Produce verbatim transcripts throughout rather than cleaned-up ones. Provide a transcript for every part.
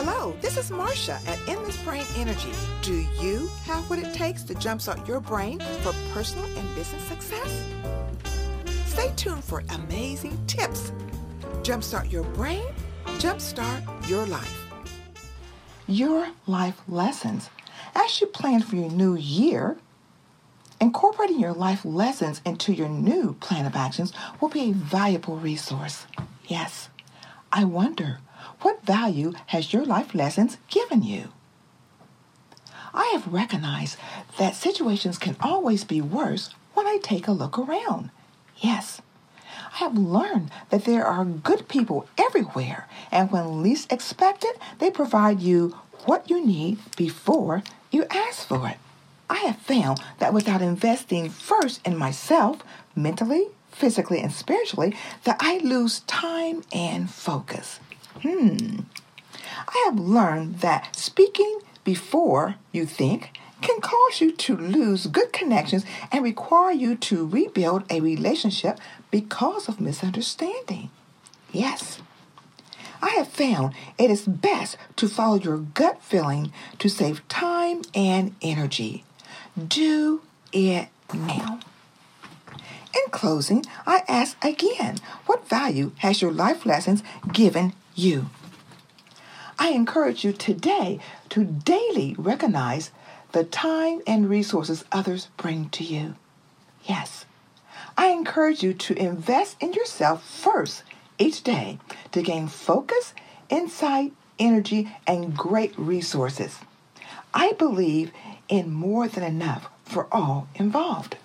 Hello, this is Marcia at Endless Brain Energy. Do you have what it takes to jumpstart your brain for personal and business success? Stay tuned for amazing tips. Jumpstart your brain, jumpstart your life. Your life lessons. As you plan for your new year, incorporating your life lessons into your new plan of actions will be a valuable resource. Yes, I wonder, what value has your life lessons given you? I have recognized that situations can always be worse when I take a look around. Yes, I have learned that there are good people everywhere, and when least expected, they provide you what you need before you ask for it. I have found that without investing first in myself, mentally, physically, and spiritually, that I lose time and focus. Hmm. I have learned that speaking before you think can cause you to lose good connections and require you to rebuild a relationship because of misunderstanding. Yes. I have found it is best to follow your gut feeling to save time and energy. Do it now. In closing, I ask again, what value has your life lessons given you? I encourage you today to daily recognize the time and resources others bring to you. Yes, I encourage you to invest in yourself first each day to gain focus, insight, energy, and great resources. I believe in more than enough for all involved.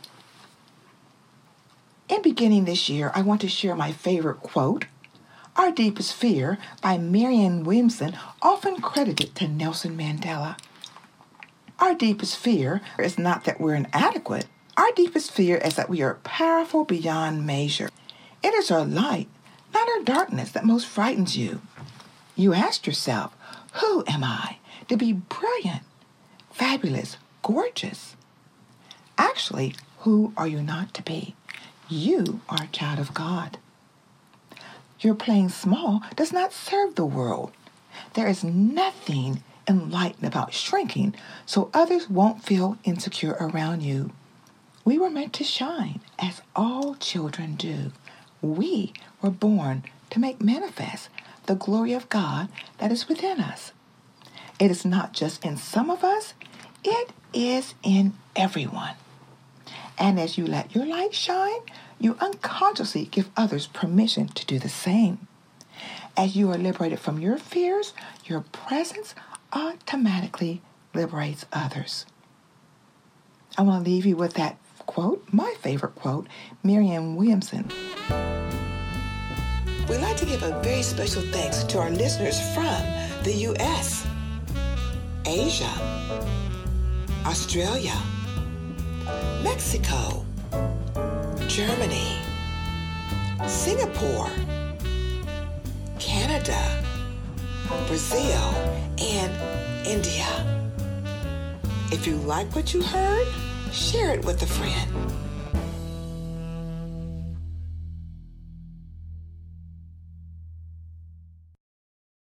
In beginning this year, I want to share my favorite quote, Our Deepest Fear by Marianne Williamson, often credited to Nelson Mandela. Our deepest fear is not that we're inadequate. Our deepest fear is that we are powerful beyond measure. It is our light, not our darkness, that most frightens you. You ask yourself, who am I to be brilliant, fabulous, gorgeous? Actually, who are you not to be? You are a child of God. Your playing small does not serve the world. There is nothing enlightened about shrinking so others won't feel insecure around you. We were meant to shine as all children do. We were born to make manifest the glory of God that is within us. It is not just in some of us, it is in everyone. And as you let your light shine, you unconsciously give others permission to do the same. As you are liberated from your fears, your presence automatically liberates others. I want to leave you with that quote, my favorite quote, Marianne Williamson. We'd like to give a very special thanks to our listeners from the U S, Asia, Australia, Mexico, Germany, Singapore, Canada, Brazil, and India. If you like what you heard, share it with a friend.